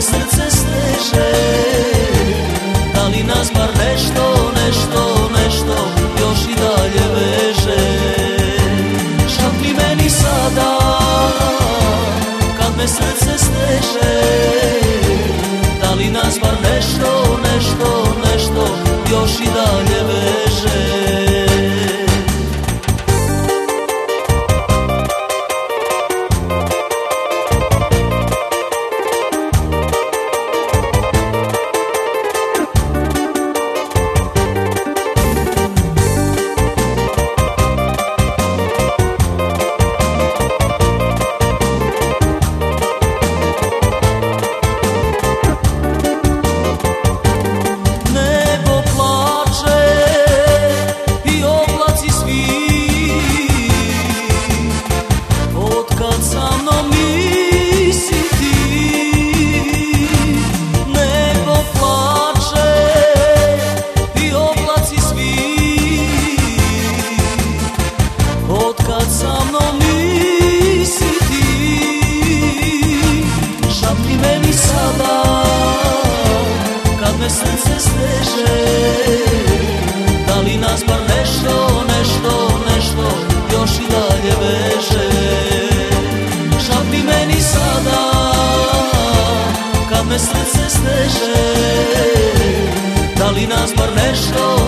me srce steže, da li nas bar nešto, nešto, nešto još i dalje veže. Šapni meni sada, kad me srce steže, da li nas bar nešto, nešto, nešto još i dalje veže. Kad me srce steže, da li nas bar nešto, nešto, nešto još i dalje veže. Šapni meni sada, kad me srce steže, da li nas bar nešto,